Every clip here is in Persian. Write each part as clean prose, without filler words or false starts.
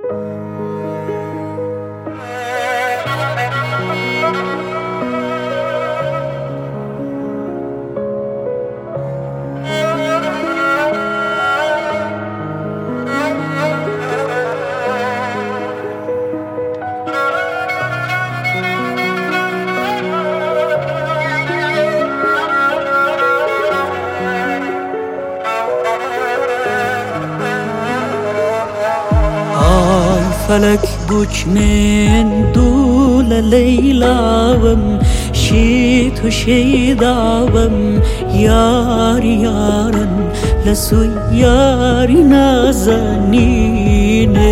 فلك بوش من دول ليلاوم شيت وشيداوم ياري يارن لسو ياري نازنين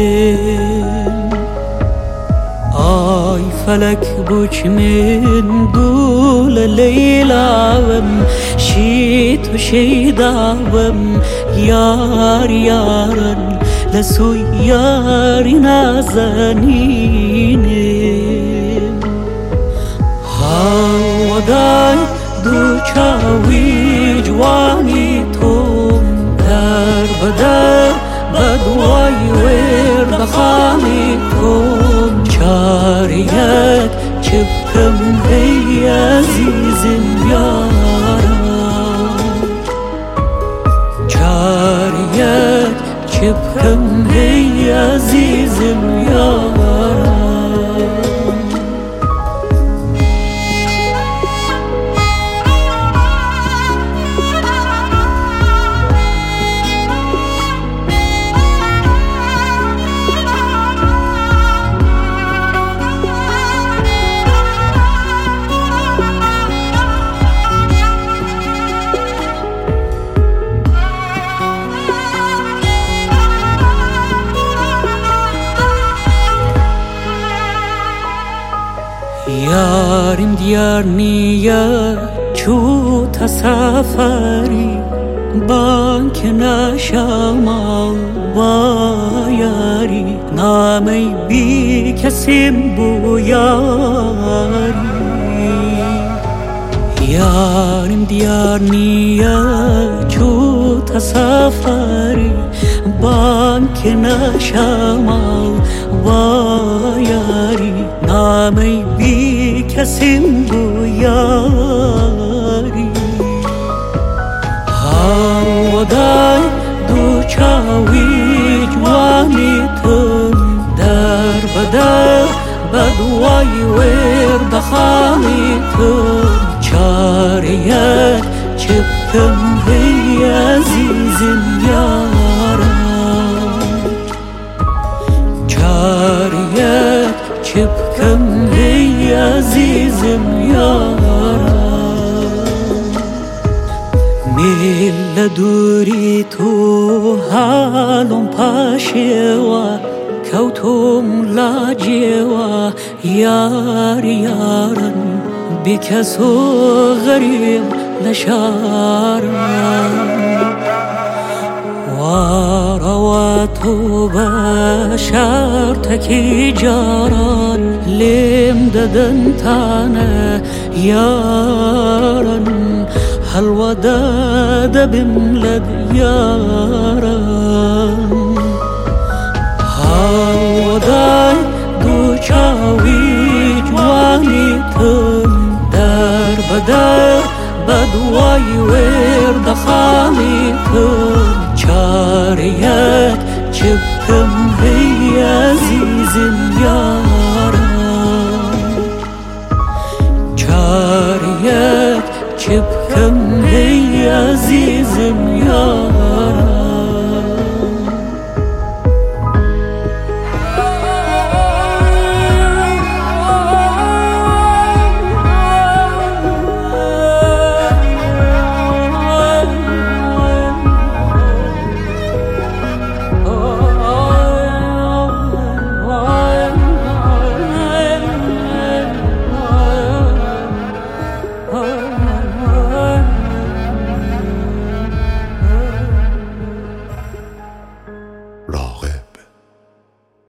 آي فلك بوش من دول ليلاوم شيت وشيداوم ياري يارن لسو ياري نازنين هاوداي دو چاوي جواني توم در بدر بدواي ورد خاني توم چاريك چبكم هي عزيزم يارا چاريك چبكم هي عزيزم يارا يارم ديار نيا شو تسافري بانك نشامل وياري نامي بيك سمبو ياري يارم ديار نيا شو تسافري بانك نشامل وياري نامي بيك سمبو ياري هاوداي دو چاوي جواني تم در بدر بدواي ورد خاني تم چاريك چبكم هي عزيزم يارا چاريك چبكم هي عزيزم يارا ميل دوري تو حالم پاشوا كوتم لاجوا ياري يارن بكسو غريب لشارن ورواتو بشار تكي جاران لم ددن تانا يارن هالوداد بملد يارن هالوداي دو چاوي جواني تم در بدر بدواي ورد خاني تم چاريك چبكم هي عزيزم يارا